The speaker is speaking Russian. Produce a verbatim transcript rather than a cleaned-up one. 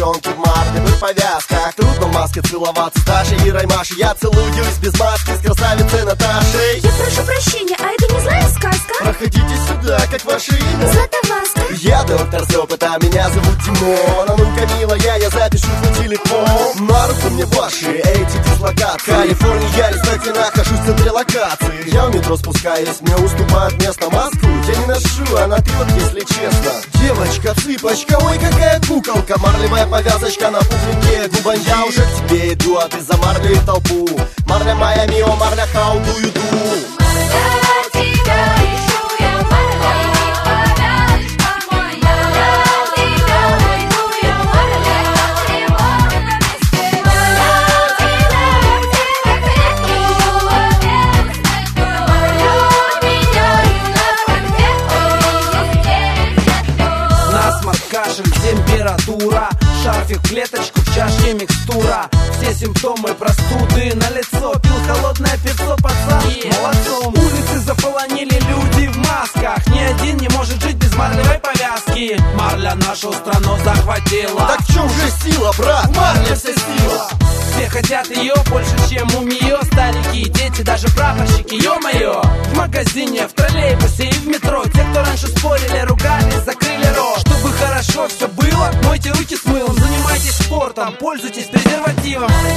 девчонки в марлевых повязках. Трудно в маске целоваться с Дашей и Раймашей. Я целуюсь без маски с красавицей Наташей. Я прошу прощения, а это не злая сказка? Проходите сюда, как ваше имя? Златовласка. Я доктор с опыта, меня зовут Димон. А ну-ка, милая, я запишу на телефон. На руку мне ваши эти дислокации. Калифорния, я, кстати, нахожусь в центре локации. Я в метро спускаюсь, мне уступают место Москву. Я не ношу, а на ты вот, если честно. Девочка, цыпочка, ой, какая куколка. Марлевая повязочка на пухленькие губы. Я уже к тебе иду, а ты за марлю и толпу. Марля моя мио, марля how do you do? Температура, шарфик в клеточку, в чашке микстура. Все симптомы простуды на лицо. Пил холодное пивцо, пацан, молодцом. Улицы заполонили люди в масках. Ни один не может жить без марлевой повязки. Марля нашу страну захватила. Так в чем же сила, брат? Марля вся сила. Все хотят ее больше, чем у нее. Старики, дети, даже прапорщики, ё-моё. В магазине, в троллейбусе и в метро. Те, кто раньше спорили, ругались, закрыли рот. Чтобы хорошо все было, мойте руки с мылом. Занимайтесь спортом, пользуйтесь презервативом.